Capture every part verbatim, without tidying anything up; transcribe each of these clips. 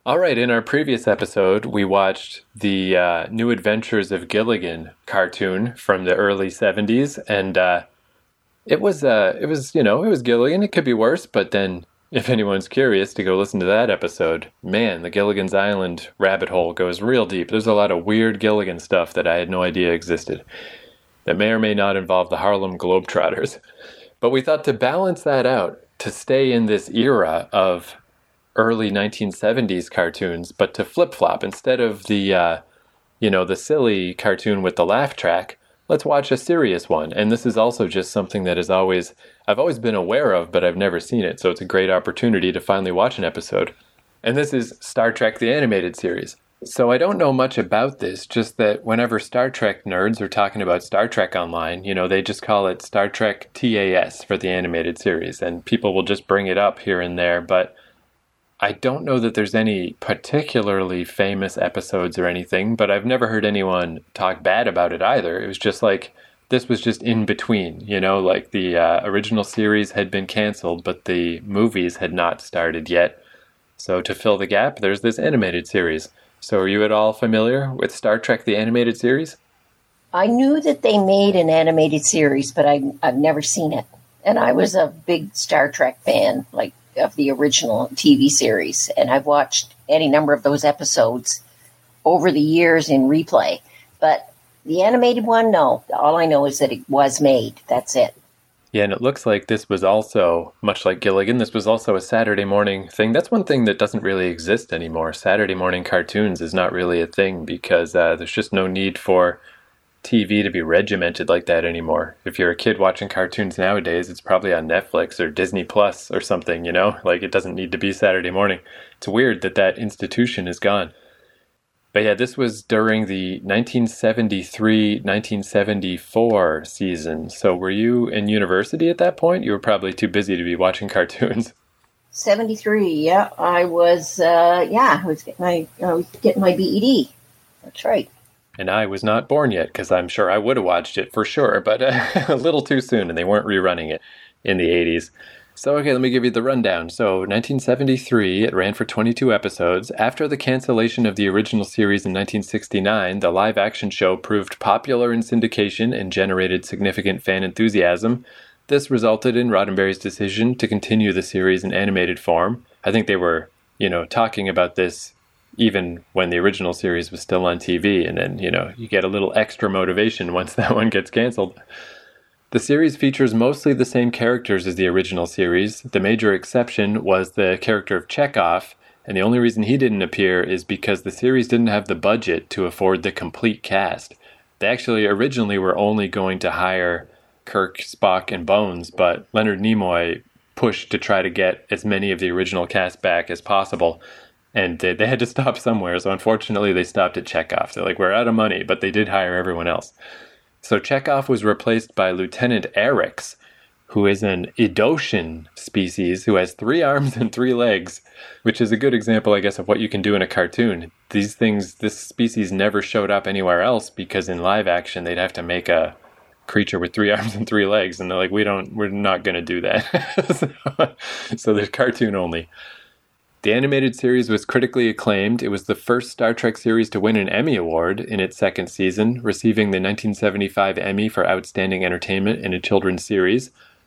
All right, in our previous episode, we watched the uh, New Adventures of Gilligan cartoon from the early seventies, and uh, it was, uh, it was, you know, it was Gilligan. It could be worse, but then if anyone's curious to go listen to that episode, man, the Gilligan's Island rabbit hole goes real deep. There's a lot of weird Gilligan stuff that I had no idea existed that may or may not involve the Harlem Globetrotters. But we thought to balance that out, to stay in this era of early nineteen seventies cartoons, but to flip-flop instead of the uh, you know the silly cartoon with the laugh track, let's watch a serious one. And this is also just something that is always I've always been aware of, but I've never seen it, so it's a great opportunity to finally watch an episode. And this is Star Trek the Animated Series. So I don't know much about this, just that whenever Star Trek nerds are talking about Star Trek online, you know, they just call it Star Trek T A S for the animated series, and people will just bring it up here and there, but I don't know that there's any particularly famous episodes or anything, but I've never heard anyone talk bad about it either. It was just like, this was just in between, you know, like the uh, original series had been canceled, but the movies had not started yet. So to fill the gap, there's this animated series. So are you at all familiar with Star Trek the Animated Series? I knew that they made an animated series, but I, I've never seen it. And I was a big Star Trek fan, like, of the original T V series, and I've watched any number of those episodes over the years in replay. But the animated one, no. All I know is that it was made. That's it. Yeah, and it looks like this was also, much like Gilligan, this was also a Saturday morning thing. That's one thing that doesn't really exist anymore. Saturday morning cartoons is not really a thing because uh, there's just no need for T V to be regimented like that anymore. If you're a kid watching cartoons nowadays, it's probably on Netflix or Disney Plus or something, you know? Like, it doesn't need to be Saturday morning. It's weird that that institution is gone. But yeah, this was during the nineteen seventy-three nineteen seventy-four season. So were you in university at that point? You were probably too busy to be watching cartoons. seventy-three, yeah. I was, uh, yeah, I was getting my, I was getting my B E D. That's right. And I was not born yet, because I'm sure I would have watched it for sure, but uh, a little too soon, and they weren't rerunning it in the eighties. So, okay, let me give you the rundown. So, nineteen seventy-three, it ran for twenty-two episodes. After the cancellation of the original series in nineteen sixty-nine, the live-action show proved popular in syndication and generated significant fan enthusiasm. This resulted in Roddenberry's decision to continue the series in animated form. I think they were, you know, talking about this even when the original series was still on T V, and then, you know, you get a little extra motivation once that one gets canceled. The series features mostly the same characters as the original series. The major exception was the character of Chekhov, and the only reason he didn't appear is because the series didn't have the budget to afford the complete cast. They actually originally were only going to hire Kirk, Spock, and Bones, but Leonard Nimoy pushed to try to get as many of the original cast back as possible. And they, they had to stop somewhere, so unfortunately they stopped at Chekhov. They're like, we're out of money, but they did hire everyone else. So Chekhov was replaced by Lieutenant Erix, who is an Edosian species who has three arms and three legs, which is a good example, I guess, of what you can do in a cartoon. These things, this species never showed up anywhere else because in live action they'd have to make a creature with three arms and three legs, and they're like, we don't, we're not going to do that. so, so there's cartoon only. The animated series was critically acclaimed. It was the first Star Trek series to win an Emmy Award in its second season, receiving the nineteen seventy-five Emmy for Outstanding Entertainment in a Children's Series.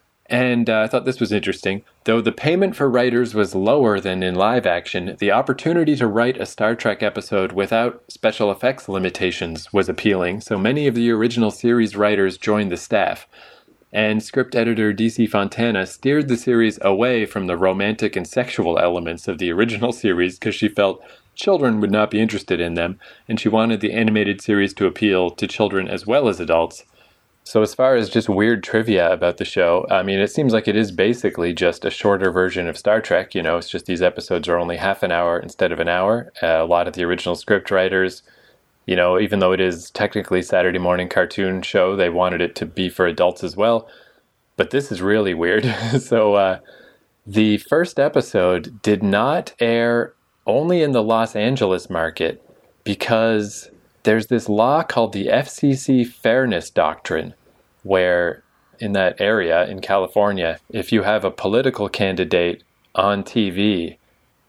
And uh, I thought this was interesting. Though the payment for writers was lower than in live action, the opportunity to write a Star Trek episode without special effects limitations was appealing, so many of the original series writers joined the staff. And script editor D C Fontana steered the series away from the romantic and sexual elements of the original series because she felt children would not be interested in them, and she wanted the animated series to appeal to children as well as adults. So as far as just weird trivia about the show, I mean, it seems like it is basically just a shorter version of Star Trek. You know, it's just these episodes are only half an hour instead of an hour. Uh, a lot of the original script writers, you know, even though it is technically Saturday morning cartoon show, they wanted it to be for adults as well. But this is really weird. so uh, the first episode did not air only in the Los Angeles market because there's this law called the F C C Fairness Doctrine, where in that area in California, if you have a political candidate on T V,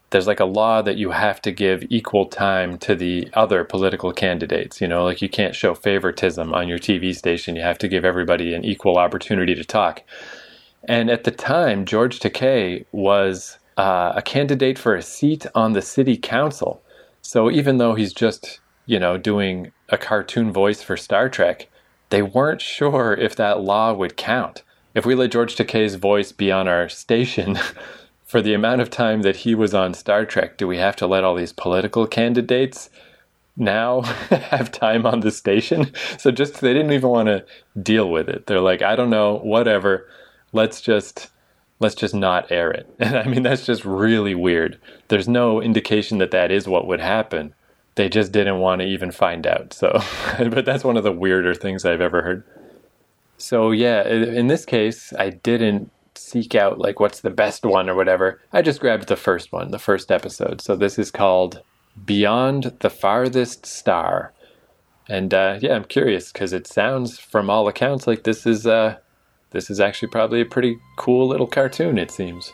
there's like a law that you have to give equal time to the other political candidates. You know, like you can't show favoritism on your T V station. You have to give everybody an equal opportunity to talk. And at the time, George Takei was uh, a candidate for a seat on the city council. So even though he's just, you know, doing a cartoon voice for Star Trek, they weren't sure if that law would count. If we let George Takei's voice be on our station for the amount of time that he was on Star Trek, do we have to let all these political candidates now have time on the station? So just, they didn't even want to deal with it. They're like, I don't know, whatever. Let's just, let's just not air it. And I mean, that's just really weird. There's no indication that that is what would happen. They just didn't want to even find out. So, but that's one of the weirder things I've ever heard. So yeah, in this case, I didn't seek out like what's the best one or whatever. I just grabbed the first one, the first episode. So this is called Beyond the Farthest Star. And uh, yeah, I'm curious because it sounds from all accounts like this is uh, this is actually probably a pretty cool little cartoon, it seems.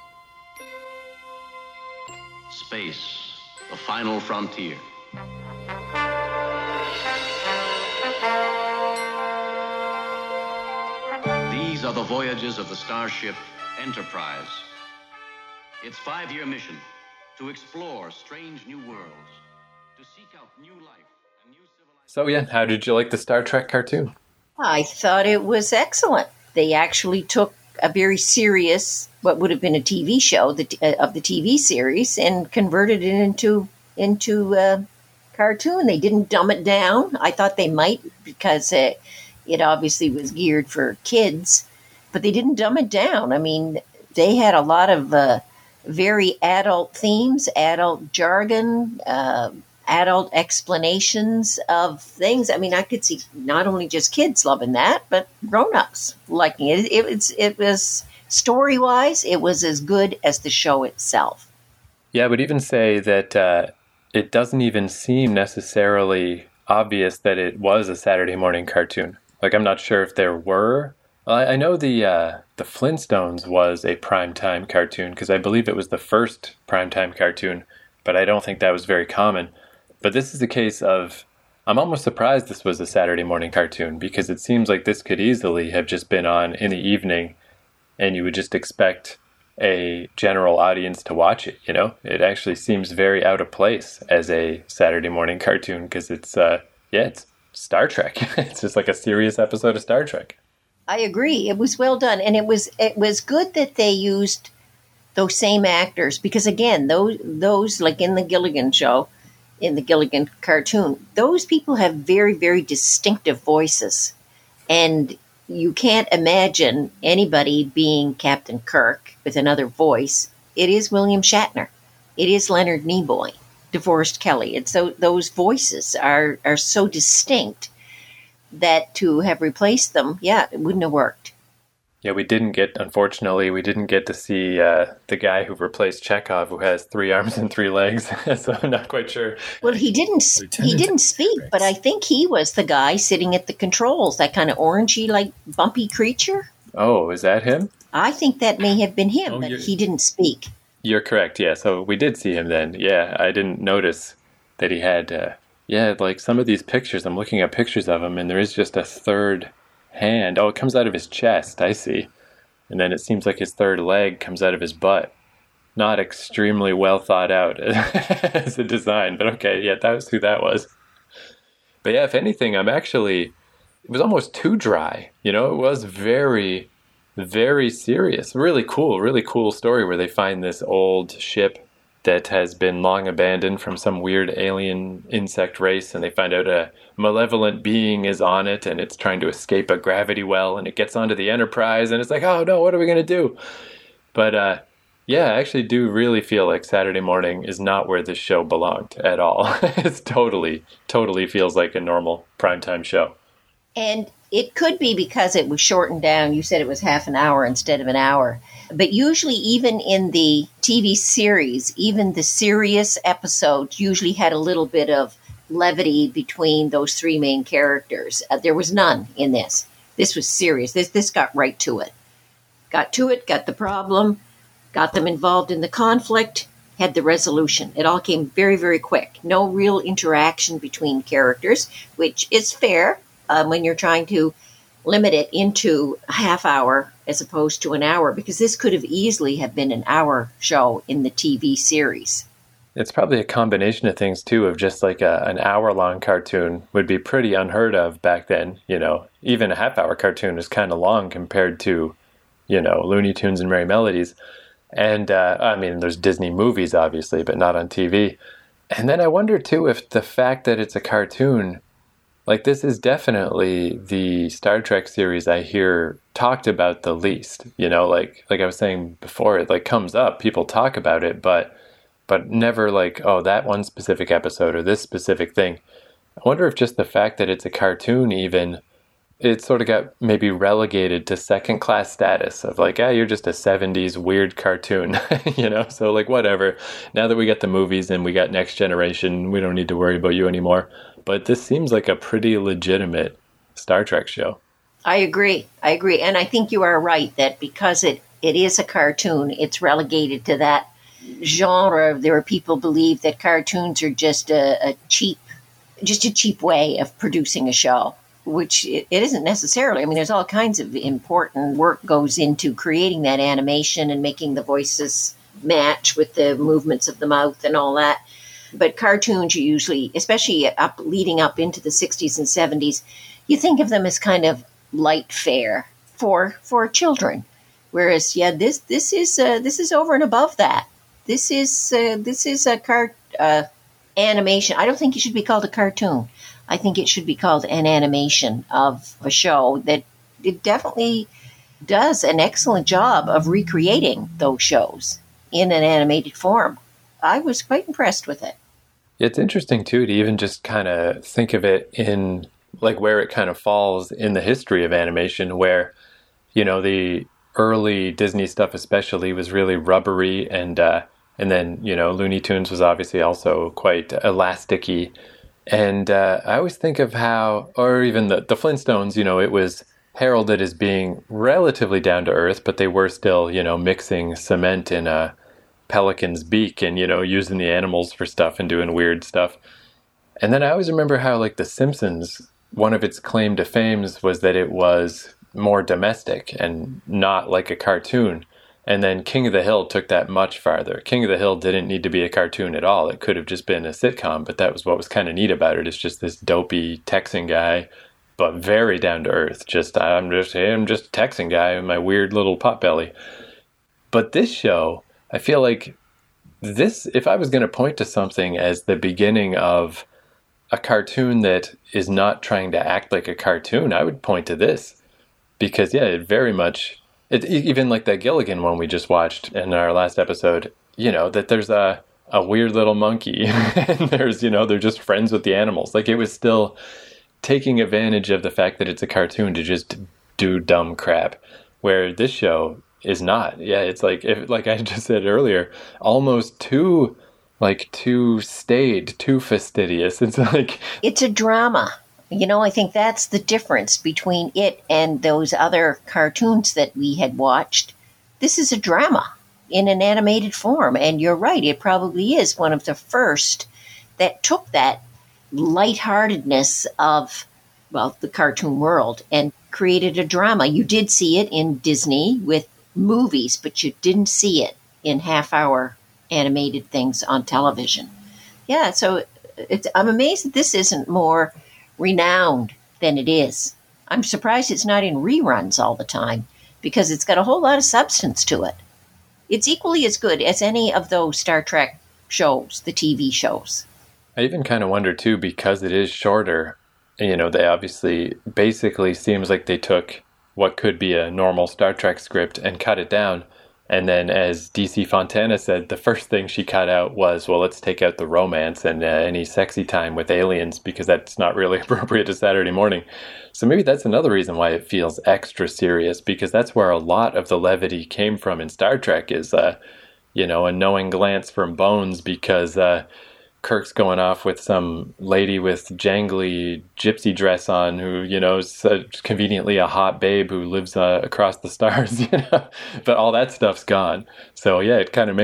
Space, the final frontier. These are the voyages of the starship Enterprise. Its five-year mission, to explore strange new worlds, to seek out new life and new civilization. So yeah, how did you like the Star Trek cartoon? I thought it was excellent. They actually took a very serious, what would have been a T V show the, uh, of the T V series, and converted it into into a cartoon. They didn't dumb it down. I thought they might, because it, it obviously was geared for kids, but they didn't dumb it down. I mean, they had a lot of uh, very adult themes, adult jargon, uh, adult explanations of things. I mean, I could see not only just kids loving that, but grown-ups liking it. It, it, was, it was, story-wise, it was as good as the show itself. Yeah, I would even say that uh, it doesn't even seem necessarily obvious that it was a Saturday morning cartoon. Like, I'm not sure if there were. I, I know the uh, the Flintstones was a primetime cartoon, because I believe it was the first primetime cartoon, but I don't think that was very common. But this is a case of, I'm almost surprised this was a Saturday morning cartoon, because it seems like this could easily have just been on in the evening, and you would just expect a general audience to watch it, you know? It actually seems very out of place as a Saturday morning cartoon, because it's, uh, yeah, it's Star Trek. It's just like a serious episode of Star Trek. I agree. It was well done, and it was it was good that they used those same actors, because again, those those like in the Gilligan show, in the Gilligan cartoon, those people have very, very distinctive voices, and you can't imagine anybody being Captain Kirk with another voice. It is William Shatner. It is Leonard Nimoy, DeForest Kelley. And so those voices are, are so distinct that to have replaced them, yeah, it wouldn't have worked. Yeah, we didn't get, unfortunately, we didn't get to see uh, the guy who replaced Chekhov, who has three arms and three legs. So I'm not quite sure. Well, he didn't. Lieutenant he didn't speak, Rex. but I think he was the guy sitting at the controls. That kind of orangey, like bumpy creature. Oh, is that him? I think that may have been him, Oh, but you're- he didn't speak. You're correct. Yeah, so we did see him then. Yeah, I didn't notice that he had. Uh, yeah, like some of these pictures. I'm looking at pictures of him, and there is just a third hand. Oh, it comes out of his chest. I see. And then it seems like his third leg comes out of his butt. Not extremely well thought out as a design, but okay, yeah, that was who that was. But yeah, if anything, I'm actually, it was almost too dry. You know, it was very, very serious. Really cool, really cool story where they find this old ship that has been long abandoned from some weird alien insect race, and they find out a malevolent being is on it, and it's trying to escape a gravity well, and it gets onto the Enterprise, and it's like, oh no, what are we going to do? But uh, yeah, I actually do really feel like Saturday morning is not where this show belonged at all. It's totally, totally feels like a normal primetime show. And it could be because it was shortened down. You said it was half an hour instead of an hour. But usually, even in the T V series, even the serious episodes usually had a little bit of levity between those three main characters. Uh, there was none in this. This was serious. This this got right to it. Got to it, got the problem, got them involved in the conflict, had the resolution. It all came very, very quick. No real interaction between characters, which is fair um, when you're trying to limit it into a half hour as opposed to an hour, because this could have easily have been an hour show in the T V series. It's probably a combination of things, too, of just like a, an hour-long cartoon would be pretty unheard of back then. You know, even a half-hour cartoon is kind of long compared to, you know, Looney Tunes and Merry Melodies. And, uh, I mean, there's Disney movies, obviously, but not on T V. And then I wonder, too, if the fact that it's a cartoon, like this is definitely the Star Trek series I hear talked about the least. You know, like like I was saying before, it like comes up, people talk about it, but but never like, oh, that one specific episode or this specific thing. I wonder if just the fact that it's a cartoon even, it sort of got maybe relegated to second class status of like, ah, you're just a seventies weird cartoon, you know? So like, whatever. Now that we got the movies and we got Next Generation, we don't need to worry about you anymore. But this seems like a pretty legitimate Star Trek show. I agree. I agree. And I think you are right that because it, it is a cartoon, it's relegated to that genre. There are people believe that cartoons are just a, a cheap, just a cheap way of producing a show, which it, it isn't necessarily. I mean, there's all kinds of important work goes into creating that animation and making the voices match with the movements of the mouth and all that. But cartoons, you usually, especially up leading up into the sixties and seventies, you think of them as kind of light fare for for children. Whereas, yeah, this this is uh, this is over and above that. This is uh, this is a car uh, animation. I don't think it should be called a cartoon. I think it should be called an animation of a show that it definitely does an excellent job of recreating those shows in an animated form. I was quite impressed with it. It's interesting, too, to even just kind of think of it in like where it kind of falls in the history of animation, where, you know, the early Disney stuff especially was really rubbery, and uh, and then, you know, Looney Tunes was obviously also quite elasticy. And uh, I always think of how, or even the, the Flintstones, you know, it was heralded as being relatively down to earth, but they were still, you know, mixing cement in a pelican's beak and, you know, using the animals for stuff and doing weird stuff. And then I always remember how, like, The Simpsons, one of its claim to fame was that it was more domestic and not like a cartoon. And then King of the Hill took that much farther. King of the Hill didn't need to be a cartoon at all. It could have just been a sitcom, but that was what was kind of neat about it. It's just this dopey Texan guy, but very down to earth. Just, I'm just, hey, I'm just a Texan guy with my weird little potbelly. But this show, I feel like this, if I was going to point to something as the beginning of a cartoon that is not trying to act like a cartoon, I would point to this. Because, yeah, it very much, it, even like that Gilligan one we just watched in our last episode, you know, that there's a, a weird little monkey and there's, you know, they're just friends with the animals. Like, it was still taking advantage of the fact that it's a cartoon to just do dumb crap, where this show is not. Yeah, it's like, if, like I just said earlier, almost too, like, too staid, too fastidious. It's like... It's a drama. You know, I think that's the difference between it and those other cartoons that we had watched. This is a drama in an animated form. And you're right, it probably is one of the first that took that lightheartedness of, well, the cartoon world and created a drama. You did see it in Disney with movies, but you didn't see it in half-hour animated things on television. Yeah, so it's, I'm amazed that this isn't more renowned than it is. I'm surprised it's not in reruns all the time because it's got a whole lot of substance to it. It's equally as good as any of those Star Trek shows, the T V shows. I even kind of wonder, too, because it is shorter, you know, they obviously basically seems like they took what could be a normal Star Trek script and cut it down. And then, as D C Fontana said, the first thing she cut out was, well, let's take out the romance and uh, any sexy time with aliens because that's not really appropriate to Saturday morning. So maybe that's another reason why it feels extra serious, because that's where a lot of the levity came from in Star Trek is, uh, you know, a knowing glance from Bones because uh, Kirk's going off with some lady with jangly gypsy dress on who, you know, is uh, conveniently a hot babe who lives uh, across the stars, you know, but all that stuff's gone. So yeah, it kind of makes it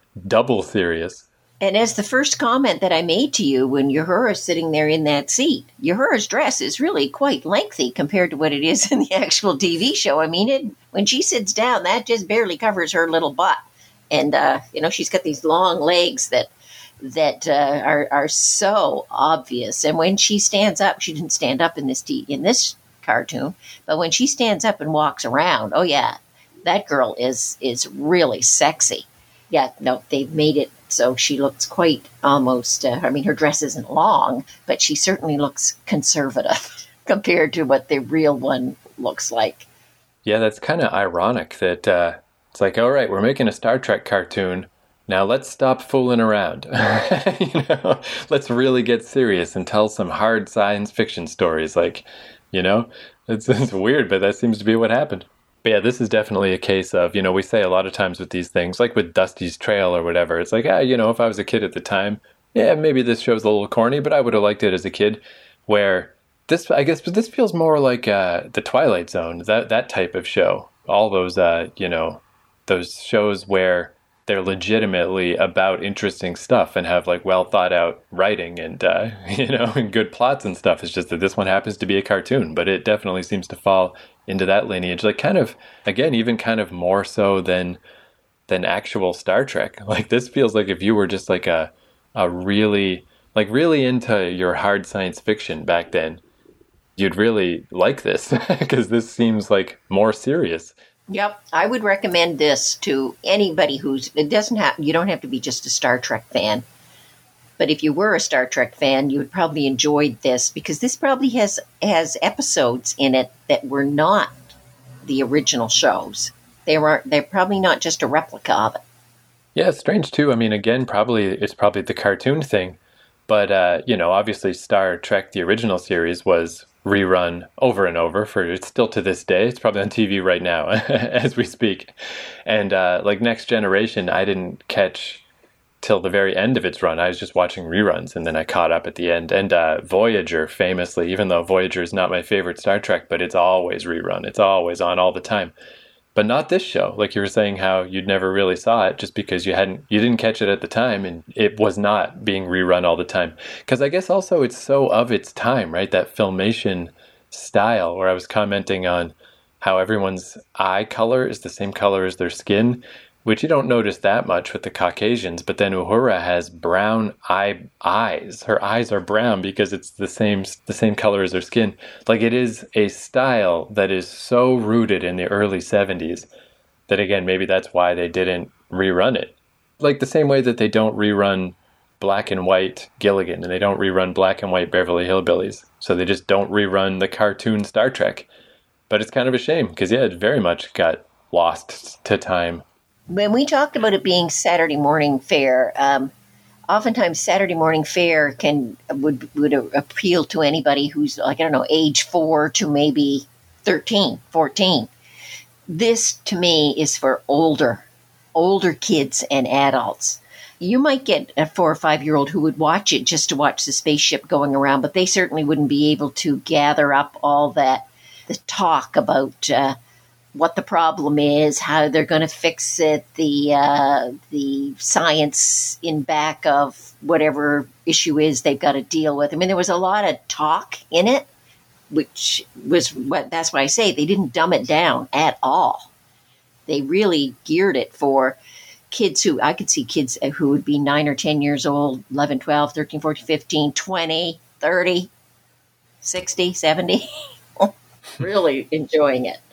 double serious. And as the first comment that I made to you when Uhura's sitting there in that seat, Uhura's dress is really quite lengthy compared to what it is in the actual T V show. I mean, it, when she sits down, that just barely covers her little butt. And, uh, you know, she's got these long legs that that uh, are, are so obvious. And when she stands up, she didn't stand up in this t- in this cartoon, but when she stands up and walks around, oh, yeah, that girl is is really sexy. Yeah, no, they've made it so she looks quite almost, uh, I mean, her dress isn't long, but she certainly looks conservative compared to what the real one looks like. Yeah, that's kind of ironic that uh, it's like, all right, we're making a Star Trek cartoon. Now let's stop fooling around. you know, let's really get serious and tell some hard science fiction stories. Like, you know, it's, it's weird, but that seems to be what happened. But yeah, this is definitely a case of, you know, we say a lot of times with these things, like with Dusty's Trail or whatever, it's like, ah, you know, if I was a kid at the time, yeah, maybe this show's a little corny, but I would have liked it as a kid. Where this, I guess, but this feels more like uh, the Twilight Zone, that that type of show. All those, uh, you know, those shows where they're legitimately about interesting stuff and have like well thought out writing and, uh, you know, and good plots and stuff. It's just that this one happens to be a cartoon, but it definitely seems to fall into that lineage. Like kind of, again, even kind of more so than, than actual Star Trek. Like this feels like if you were just like a, a really, like really into your hard science fiction back then, you'd really like this because this seems like more serious. Yep, I would recommend this to anybody who's, it doesn't have, you don't have to be just a Star Trek fan. But if you were a Star Trek fan, you would probably enjoy this because this probably has, has episodes in it that were not the original shows. They were, they're probably not just a replica of it. Yeah, it's strange too. I mean, again, probably it's probably the cartoon thing. But, uh, you know, obviously Star Trek, the original series, was rerun over and over for it's still to this day. It's probably on T V right now as we speak. And uh, like Next Generation, I didn't catch till the very end of its run. I was just watching reruns and then I caught up at the end. And uh, Voyager, famously, even though Voyager is not my favorite Star Trek, but it's always rerun. It's always on all the time. But not this show. Like you were saying how you'd never really saw it just because you hadn't, you didn't catch it at the time and it was not being rerun all the time. Because I guess also it's so of its time, right? That Filmation style where I was commenting on how everyone's eye color is the same color as their skin, which you don't notice that much with the Caucasians. But then Uhura has brown eye eyes. Her eyes are brown because it's the same the same color as her skin. Like it is a style that is so rooted in the early seventies that, again, maybe that's why they didn't rerun it. Like the same way that they don't rerun black and white Gilligan and they don't rerun black and white Beverly Hillbillies. So they just don't rerun the cartoon Star Trek. But it's kind of a shame because, yeah, it very much got lost to time. When we talked about it being Saturday morning fare, um, oftentimes Saturday morning fare can would would appeal to anybody who's like, I don't know, age four to maybe thirteen, fourteen. This, to me, is for older, older kids and adults. You might get a four or five-year-old who would watch it just to watch the spaceship going around, but they certainly wouldn't be able to gather up all that, the talk about uh, what the problem is, how they're going to fix it, the uh, the science in back of whatever issue is they've got to deal with. I mean, there was a lot of talk in it, which was what that's why I say they didn't dumb it down at all. They really geared it for kids who, I could see kids who would be nine or ten years old, eleven, twelve, thirteen, fourteen, fifteen, twenty, thirty, sixty, seventy, really enjoying it.